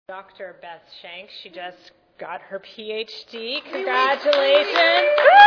Dr. Beth Shanks. She just got her PhD. Congratulations.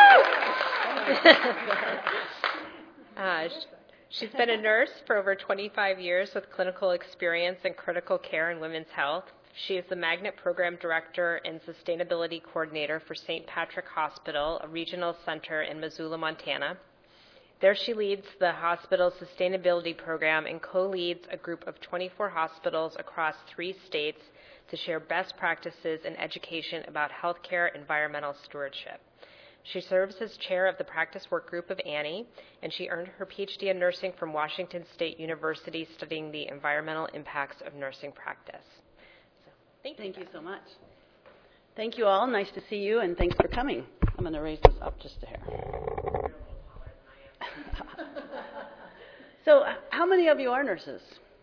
She's been a nurse for over 25 years with clinical experience in critical care and women's health. She is the Magnet Program Director and Sustainability Coordinator for St. Patrick Hospital, a regional center in Missoula, Montana. There she leads the hospital's sustainability program and co-leads a group of 24 hospitals across 3 states to share best practices and education about healthcare environmental stewardship. She serves as chair of the practice work group of Annie, and she earned her PhD in nursing from Washington State University studying the environmental impacts of nursing practice. So, thank you so much. Thank you all. Nice to see you, and thanks for coming. I'm going to raise this up just a hair. So, how many of you are nurses?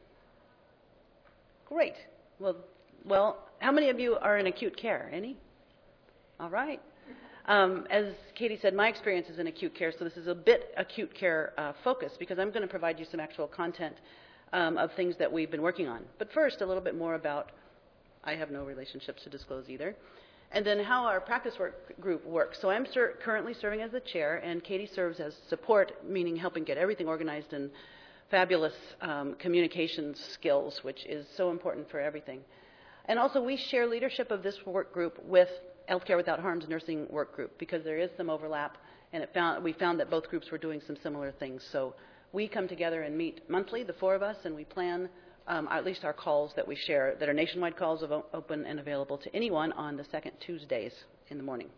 Great. Well, how many of you are in acute care? Any? All right. As Katie said, my experience is in acute care, so this is a bit acute care focused because I'm going to provide you some actual content of things that we've been working on. But first, a little bit more about, I have no relationships to disclose either, and then how our practice work group works. So I'm currently serving as the chair, and Katie serves as support, meaning helping get everything organized and fabulous communications skills, which is so important for everything. And also, we share leadership of this work group with Healthcare Without Harm's nursing work group because there is some overlap, and we found that both groups were doing some similar things. So we come together and meet monthly, the 4 of us, and we plan at least our calls that we share that are nationwide calls open and available to anyone on the second Tuesdays in the morning.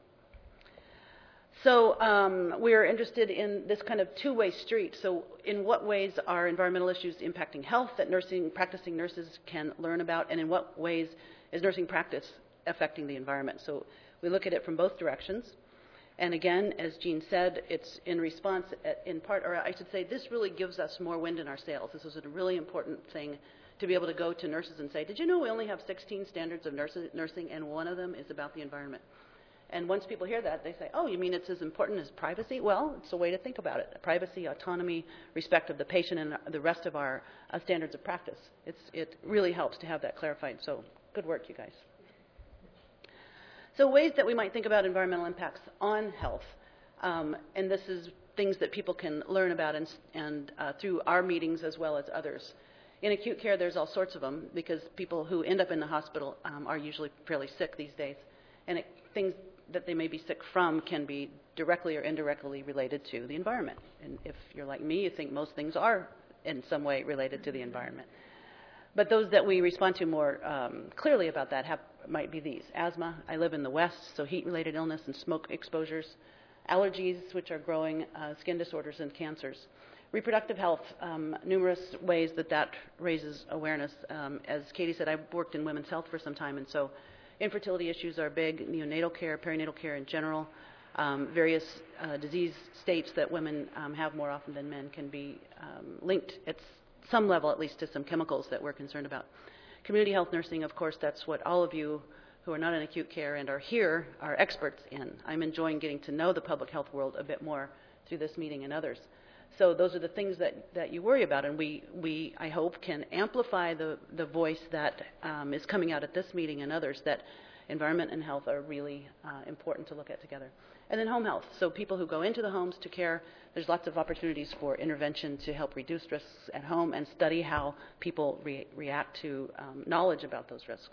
So we're interested in this kind of two-way street. So in what ways are environmental issues impacting health that practicing nurses can learn about, and in what ways is nursing practice affecting the environment? So we look at it from both directions. And again, as Jean said, it's in response, in part, or I should say, this really gives us more wind in our sails. This was a really important thing to be able to go to nurses and say, did you know we only have 16 standards of nursing, and one of them is about the environment? And once people hear that, they say, oh, you mean it's as important as privacy? Well, it's a way to think about it. Privacy, autonomy, respect of the patient, and the rest of our standards of practice. It really helps to have that clarified. So good work, you guys. So ways that we might think about environmental impacts on health. And this is things that people can learn about and through our meetings as well as others. In acute care, there's all sorts of them because people who end up in the hospital are usually fairly sick these days. And things that they may be sick from can be directly or indirectly related to the environment. And if you're like me, you think most things are in some way related to the environment. But those that we respond to more clearly about that might be these. Asthma, I live in the West, so heat-related illness and smoke exposures. Allergies, which are growing, skin disorders and cancers. Reproductive health, numerous ways that raises awareness. As Katie said, I've worked in women's health for some time, and so infertility issues are big, neonatal care, perinatal care in general. Various disease states that women have more often than men can be linked at some level, at least, to some chemicals that we're concerned about. Community health nursing, of course, that's what all of you who are not in acute care and are here are experts in. I'm enjoying getting to know the public health world a bit more through this meeting and others. So those are the things that you worry about, and we I hope, can amplify the voice that is coming out at this meeting and others, that environment and health are really important to look at together. And then home health. So people who go into the homes to care, there's lots of opportunities for intervention to help reduce risks at home and study how people react to knowledge about those risks.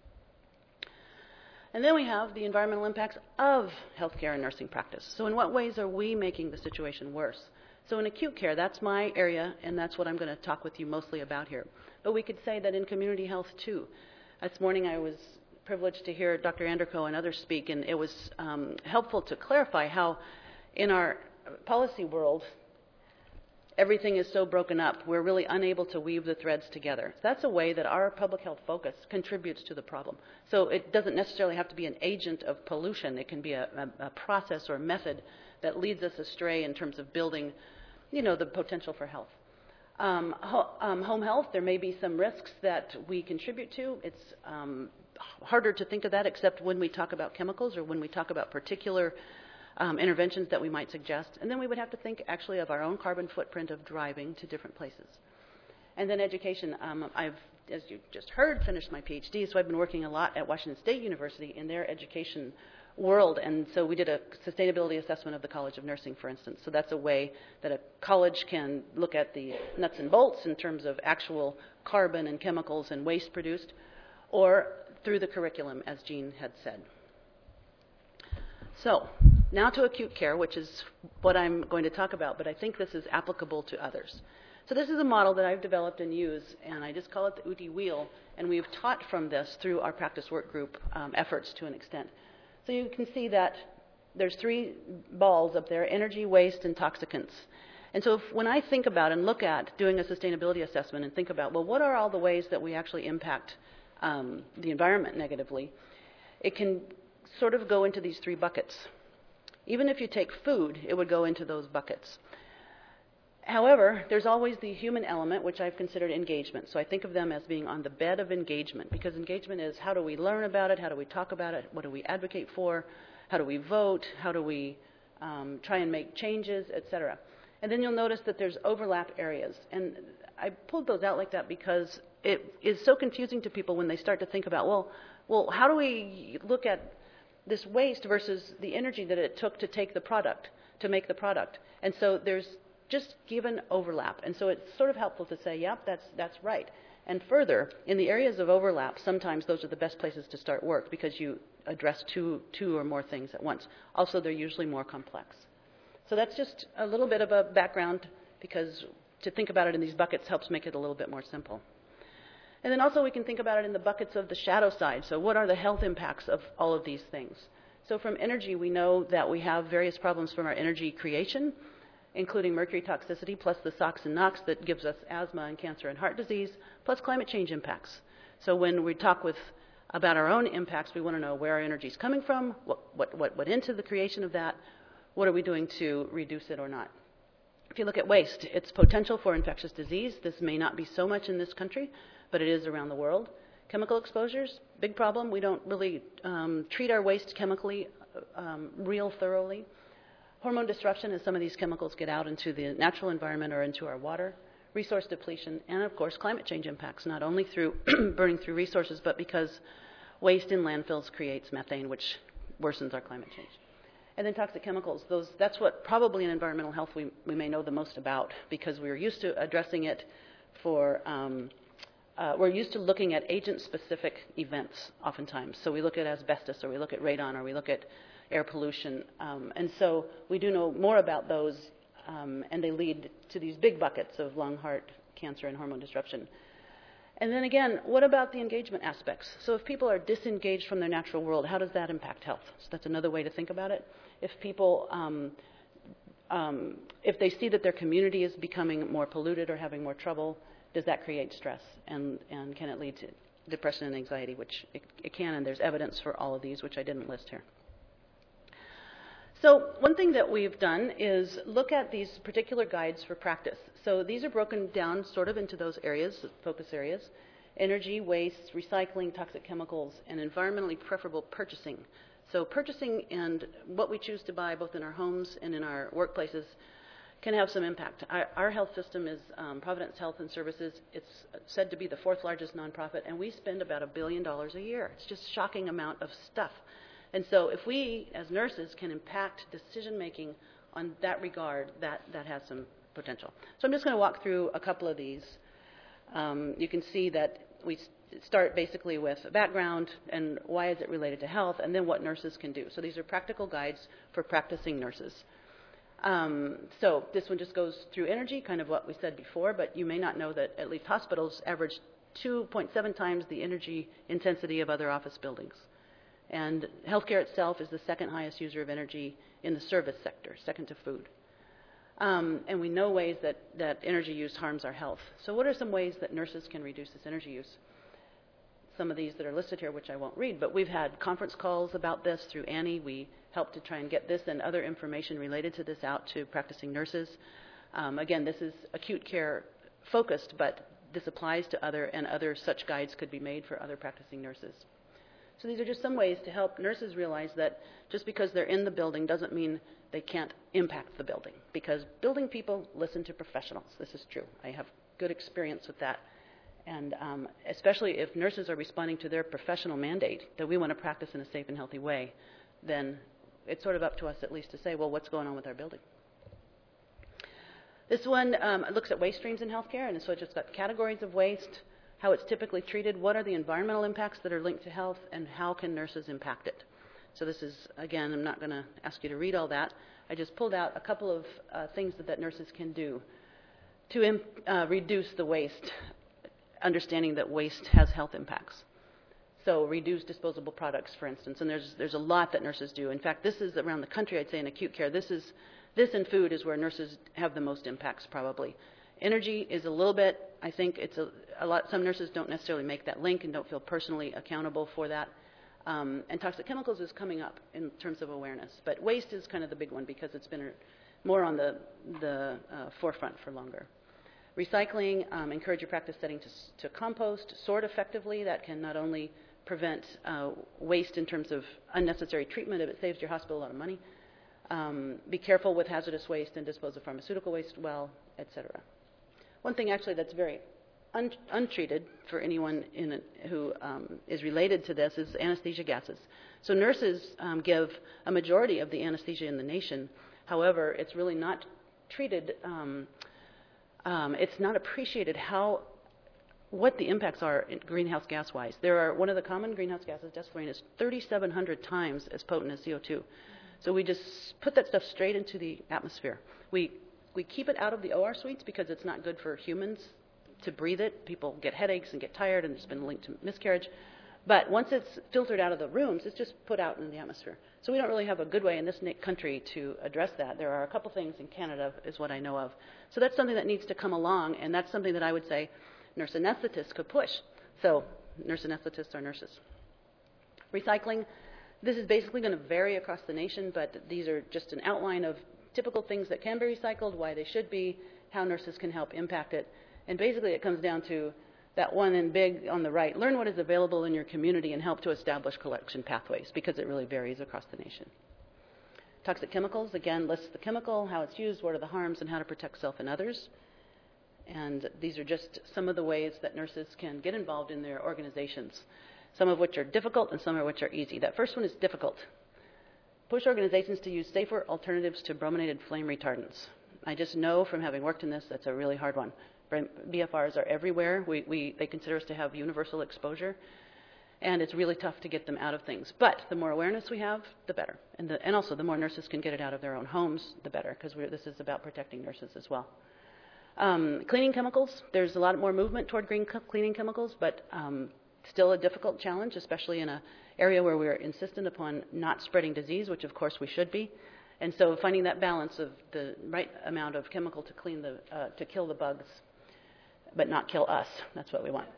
And then we have the environmental impacts of healthcare and nursing practice. So in what ways are we making the situation worse? So in acute care, that's my area, and that's what I'm going to talk with you mostly about here. But we could say that in community health, too. This morning I was privileged to hear Dr. Anderko and others speak, and it was helpful to clarify how in our policy world, everything is so broken up, we're really unable to weave the threads together. So that's a way that our public health focus contributes to the problem. So it doesn't necessarily have to be an agent of pollution. It can be a process or method that leads us astray in terms of building the potential for health. Home health, there may be some risks that we contribute to. It's harder to think of that except when we talk about chemicals or when we talk about particular interventions that we might suggest. And then we would have to think actually of our own carbon footprint of driving to different places. And then education. I've as you just heard, finished my PhD, so I've been working a lot at Washington State University in their education world. And so we did a sustainability assessment of the College of Nursing, for instance. So that's a way that a college can look at the nuts and bolts in terms of actual carbon and chemicals and waste produced, or through the curriculum, as Jean had said. So now to acute care, which is what I'm going to talk about, but I think this is applicable to others. So this is a model that I've developed and use, and I just call it the UTI wheel, and we've taught from this through our practice work group efforts to an extent. So you can see that there's 3 balls up there: energy, waste, and toxicants. And so when I think about and look at doing a sustainability assessment and think about, well, what are all the ways that we actually impact the environment negatively, it can sort of go into these 3 buckets. Even if you take food, it would go into those buckets. However, there's always the human element, which I've considered engagement. So I think of them as being on the bed of engagement, because engagement is how do we learn about it, how do we talk about it, what do we advocate for, how do we vote, how do we try and make changes, etc. And then you'll notice that there's overlap areas. And I pulled those out like that because it is so confusing to people when they start to think about, well, how do we look at this waste versus the energy that it took to take the product, to make the product. And so there's just given overlap. And so it's sort of helpful to say, yep, that's right. And further, in the areas of overlap, sometimes those are the best places to start work because you address two or more things at once. Also, they're usually more complex. So that's just a little bit of a background, because to think about it in these buckets helps make it a little bit more simple. And then also we can think about it in the buckets of the shadow side. So what are the health impacts of all of these things? So from energy, we know that we have various problems from our energy creation, including mercury toxicity, plus the SOx and NOx that gives us asthma and cancer and heart disease, plus climate change impacts. So when we talk about our own impacts, we want to know where our energy is coming from, what went into the creation of that, what are we doing to reduce it or not. If you look at waste, its potential for infectious disease, this may not be so much in this country, but it is around the world. Chemical exposures, big problem. We don't really treat our waste chemically real thoroughly. Hormone disruption, as some of these chemicals get out into the natural environment or into our water. Resource depletion, and of course climate change impacts, not only through burning through resources, but because waste in landfills creates methane, which worsens our climate change. And then toxic chemicals, that's what probably in environmental health we may know the most about, because we're used to addressing it for, we're used to looking at agent-specific events oftentimes. So we look at asbestos, or we look at radon, or we look at air pollution. And so we do know more about those, and they lead to these big buckets of lung, heart, cancer, and hormone disruption. And then again, what about the engagement aspects? So if people are disengaged from their natural world, how does that impact health? So that's another way to think about it. If people, if they see that their community is becoming more polluted or having more trouble, does that create stress? And can it lead to depression and anxiety, which it can, and there's evidence for all of these, which I didn't list here. So one thing that we've done is look at these particular guides for practice. So these are broken down sort of into those areas, focus areas: energy, waste, recycling, toxic chemicals, and environmentally preferable purchasing. So purchasing and what we choose to buy, both in our homes and in our workplaces, can have some impact. Our health system is Providence Health and Services. It's said to be the 4th largest nonprofit, and we spend about $1 billion a year. It's just a shocking amount of stuff. And so if we, as nurses, can impact decision-making on that regard, that has some potential. So I'm just going to walk through a couple of these. You can see that we start basically with background and why is it related to health, and then what nurses can do. So these are practical guides for practicing nurses. So this one just goes through energy, kind of what we said before, but you may not know that at least hospitals average 2.7 times the energy intensity of other office buildings. And healthcare itself is the 2nd highest user of energy in the service sector, 2nd to food. And we know ways that energy use harms our health. So what are some ways that nurses can reduce this energy use? Some of these that are listed here, which I won't read, but we've had conference calls about this through Annie. We helped to try and get this and other information related to this out to practicing nurses. Again, this is acute care focused, but this applies to other such guides could be made for other practicing nurses. So these are just some ways to help nurses realize that just because they're in the building doesn't mean they can't impact the building, because building people listen to professionals. This is true. I have good experience with that. And especially if nurses are responding to their professional mandate that we want to practice in a safe and healthy way, then it's sort of up to us at least to say, well, what's going on with our building? This one looks at waste streams in healthcare, and so it's just got categories of waste, how it's typically treated, what are the environmental impacts that are linked to health, and how can nurses impact it. So this is, again, I'm not going to ask you to read all that. I just pulled out a couple of things that nurses can do to reduce the waste, understanding that waste has health impacts. So reduce disposable products, for instance, and there's a lot that nurses do. In fact, this is around the country, I'd say, in acute care. This and food is where nurses have the most impacts, probably. Energy is a little bit, I think it's a lot, some nurses don't necessarily make that link and don't feel personally accountable for that. And toxic chemicals is coming up in terms of awareness. But waste is kind of the big one because it's been more on the forefront for longer. Recycling, encourage your practice setting to compost, sort effectively. That can not only prevent waste in terms of unnecessary treatment if it saves your hospital a lot of money. Be careful with hazardous waste and dispose of pharmaceutical waste well, etc. One thing actually that's very untreated for anyone who is related to this is anesthesia gases. So nurses give a majority of the anesthesia in the nation. However, it's really not treated, it's not appreciated what the impacts are in greenhouse gas-wise. One of the common greenhouse gases, desflurane, is 3,700 times as potent as CO2. So we just put that stuff straight into the atmosphere. We keep it out of the OR suites because it's not good for humans to breathe it. People get headaches and get tired, and it's been linked to miscarriage. But once it's filtered out of the rooms, it's just put out in the atmosphere. So we don't really have a good way in this country to address that. There are a couple things in Canada, is what I know of. So that's something that needs to come along, and that's something that I would say nurse anesthetists could push. So nurse anesthetists are nurses. Recycling, this is basically going to vary across the nation, but these are just an outline of typical things that can be recycled, why they should be, how nurses can help impact it. And basically it comes down to that one in big on the right. Learn what is available in your community and help to establish collection pathways because it really varies across the nation. Toxic chemicals, again, lists the chemical, how it's used, what are the harms, and how to protect self and others. And these are just some of the ways that nurses can get involved in their organizations, some of which are difficult and some of which are easy. That first one is difficult. Push organizations to use safer alternatives to brominated flame retardants. I just know from having worked in this, that's a really hard one. BFRs are everywhere. They consider us to have universal exposure, and it's really tough to get them out of things. But the more awareness we have, the better. And also the more nurses can get it out of their own homes, the better, because this is about protecting nurses as well. Cleaning chemicals, there's a lot more movement toward green cleaning chemicals, but still a difficult challenge, especially in an area where we're insistent upon not spreading disease, which of course we should be. And so finding that balance of the right amount of chemical to kill the bugs, but not kill us. That's what we want.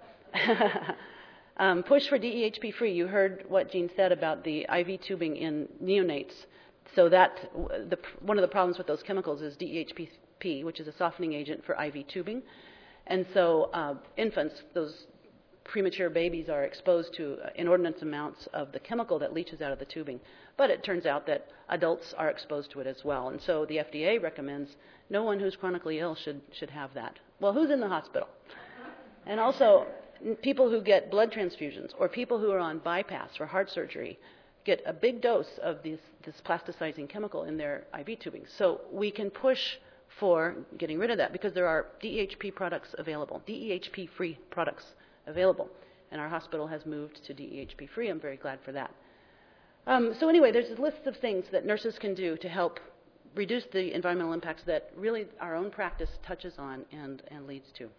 Push for DEHP free. You heard what Jean said about the IV tubing in neonates. So one of the problems with those chemicals is DEHP, which is a softening agent for IV tubing. And so infants, those premature babies, are exposed to inordinate amounts of the chemical that leaches out of the tubing. But it turns out that adults are exposed to it as well. And so the FDA recommends no one who's chronically ill should have that. Well, who's in the hospital? And also, people who get blood transfusions or people who are on bypass for heart surgery get a big dose of this plasticizing chemical in their IV tubing. So we can push for getting rid of that because there are DEHP products available, DEHP-free products available. And our hospital has moved to DEHP-free. I'm very glad for that. So anyway, there's a list of things that nurses can do to help reduce the environmental impacts that really our own practice touches on and leads to.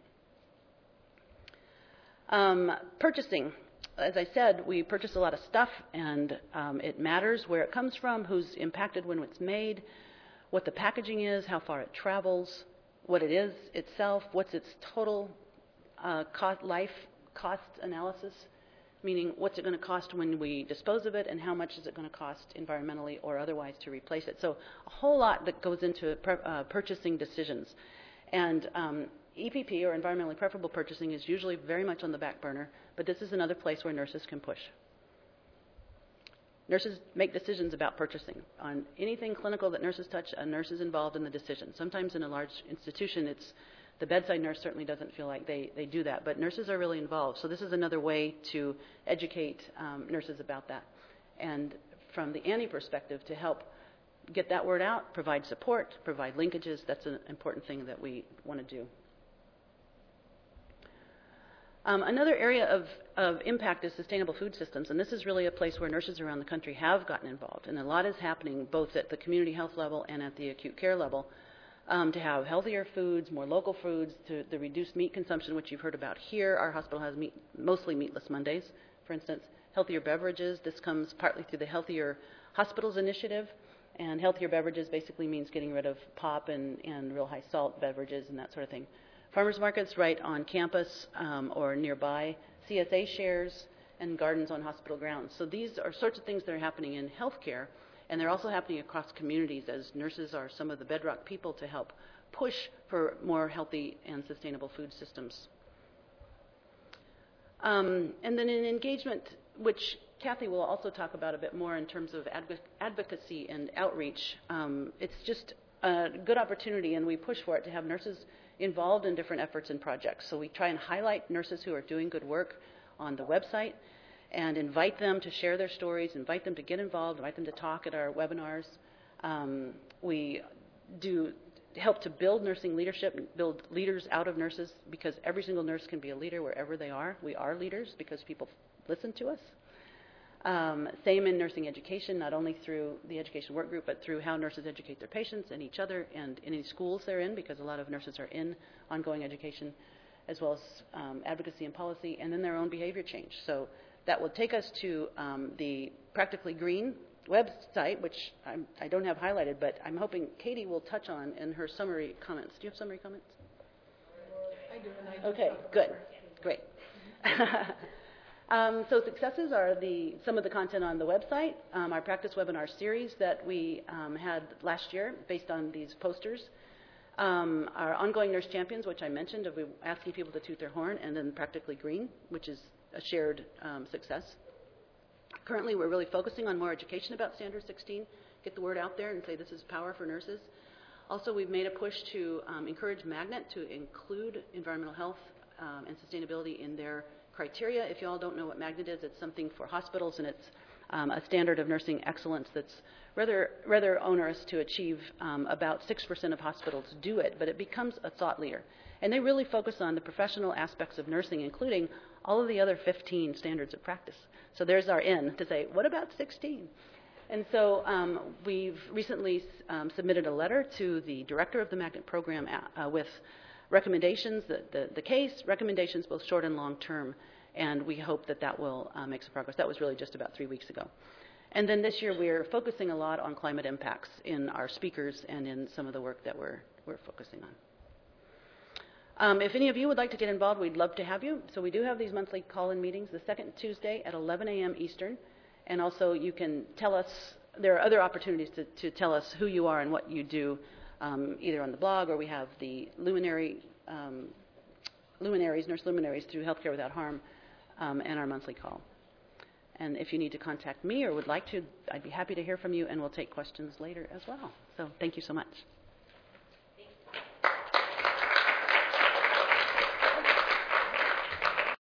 Purchasing. As I said, we purchase a lot of stuff, and it matters where it comes from, who's impacted when it's made, what the packaging is, how far it travels, what it is itself, what's its total life cost analysis, meaning what's it going to cost when we dispose of it and how much is it going to cost environmentally or otherwise to replace it. So a whole lot that goes into purchasing decisions. And EPP, or environmentally preferable purchasing, is usually very much on the back burner, but this is another place where nurses can push. Nurses make decisions about purchasing. On anything clinical that nurses touch, a nurse is involved in the decision. Sometimes in a large institution, it's The bedside nurse certainly doesn't feel like they do that, but nurses are really involved. So this is another way to educate nurses about that. And from the Annie perspective, to help get that word out, provide support, provide linkages, that's an important thing that we want to do. Another area of impact is sustainable food systems, and this is really a place where nurses around the country have gotten involved, and a lot is happening both at the community health level and at the acute care level to have healthier foods, more local foods, to the reduced meat consumption, which you've heard about here. Our hospital has mostly meatless Mondays, for instance. Healthier beverages, this comes partly through the Healthier Hospitals Initiative, and healthier beverages basically means getting rid of pop and real high salt beverages and that sort of thing. Farmers markets right on campus or nearby, CSA shares, and gardens on hospital grounds. So these are sorts of things that are happening in healthcare, and they're also happening across communities, as nurses are some of the bedrock people to help push for more healthy and sustainable food systems. And then in engagement, which Kathy will also talk about a bit more in terms of advocacy and outreach, it's just a good opportunity, and we push for it, to have nurses involved in different efforts and projects. So we try and highlight nurses who are doing good work on the website and invite them to share their stories, invite them to get involved, invite them to talk at our webinars. We do help to build nursing leadership, build leaders out of nurses, because every single nurse can be a leader wherever they are. We are leaders because people listen to us. Same in nursing education, not only through the education work group, but through how nurses educate their patients and each other and in any schools they're in, because a lot of nurses are in ongoing education, as well as advocacy and policy, and then their own behavior change. So that will take us to the Practically Green website, which I don't have highlighted, but I'm hoping Katie will touch on in her summary comments. Do you have summary comments? I do. And I okay, good. Great. So successes are some of the content on the website, our practice webinar series that we had last year based on these posters, our ongoing nurse champions, which I mentioned, of asking people to toot their horn, and then Practically Green, which is a shared success. Currently, we're really focusing on more education about Standard 16, get the word out there and say this is power for nurses. Also, we've made a push to encourage Magnet to include environmental health and sustainability in their criteria. If you all don't know what Magnet is, it's something for hospitals, and it's a standard of nursing excellence that's rather onerous to achieve. About 6% of hospitals do it, but it becomes a thought leader. And they really focus on the professional aspects of nursing, including all of the other 15 standards of practice. So there's our in to say, what about 16? And so we've recently submitted a letter to the director of the Magnet program with recommendations, the case recommendations, both short and long term, and we hope that will make some progress. That was really just about 3 weeks ago. And then this year we're focusing a lot on climate impacts in our speakers and in some of the work that we're focusing on. If any of you would like to get involved, we'd love to have you. So we do have these monthly call-in meetings, the second Tuesday at 11 a.m. Eastern, and also you can tell us, there are other opportunities to tell us who you are and what you do, either on the blog, or we have the nurse luminaries through Healthcare Without Harm, and our monthly call. And if you need to contact me or would like to, I'd be happy to hear from you, and we'll take questions later as well. So thank you so much.